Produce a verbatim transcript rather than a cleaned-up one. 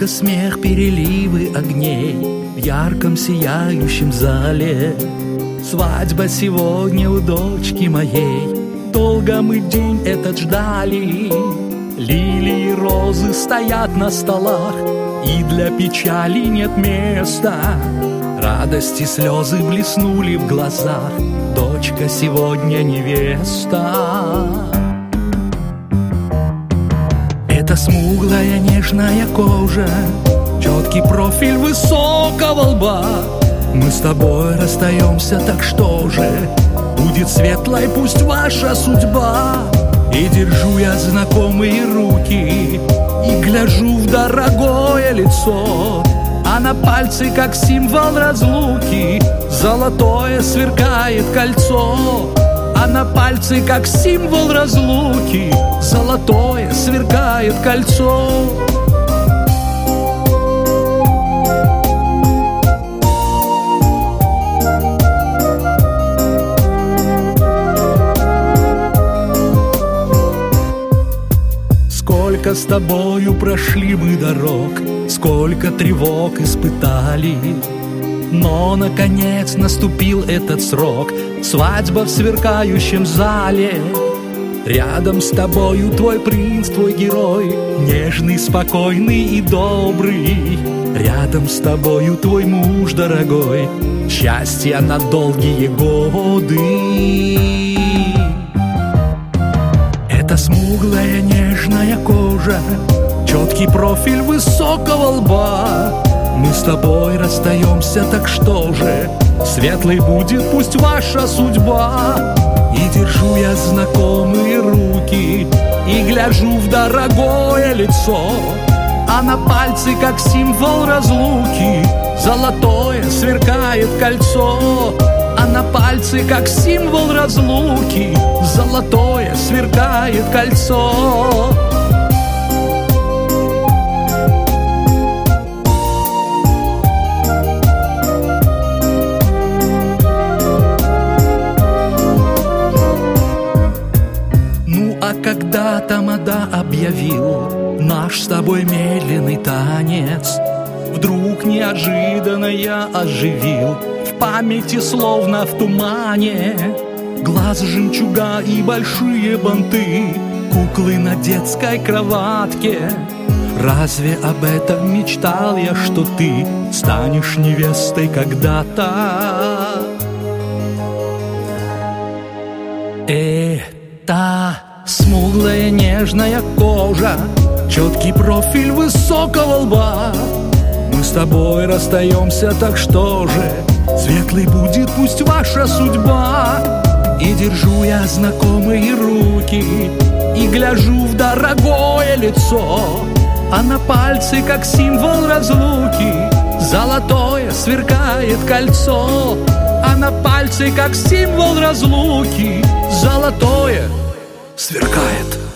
смех, переливы огней в ярком сияющем зале. Свадьба сегодня у дочки моей, долго мы день этот ждали. Лилии и розы стоят на столах, и для печали нет места. Радости слезы блеснули в глазах, дочка сегодня невеста. Это смуглая нежная кожа, четкий профиль высокого лба. Мы с тобой расстаемся, так что же? Будет светлой пусть ваша судьба. И держу я знакомые руки, и гляжу в дорогое лицо, а на пальце, как символ разлуки, золотое сверкает кольцо. А на пальце, как символ разлуки, золотое сверкает кольцо. Сколько с тобою прошли мы дорог, сколько тревог испытали, но, наконец, наступил этот срок, свадьба в сверкающем зале. Рядом с тобою твой принц, твой герой, нежный, спокойный и добрый. Рядом с тобою твой муж дорогой, счастья на долгие годы. Это смуглая нежная кожа, четкий профиль высокого лба. Мы с тобой расстаемся, так что же? Светлой будет пусть ваша судьба. И держу я знакомые руки, и гляжу в дорогое лицо, а на пальце, как символ разлуки, золотое сверкает кольцо. А на пальце, как символ разлуки, золотое сверкает кольцо. Ну а когда тамада объявил наш с тобой медленный танец, вдруг неожиданно я оживил в памяти, словно в тумане, глаз жемчуга и большие банты, куклы на детской кроватке. Разве об этом мечтал я, что ты станешь невестой когда-то? Это смуглая нежная кожа, четкий профиль высокого лба. Мы с тобой расстаемся, так что же? Светлой будет пусть ваша судьба. И держу я знакомые руки, и гляжу в дорогое лицо, а на пальце, как символ разлуки, золотое сверкает кольцо. А на пальце, как символ разлуки, золотое сверкает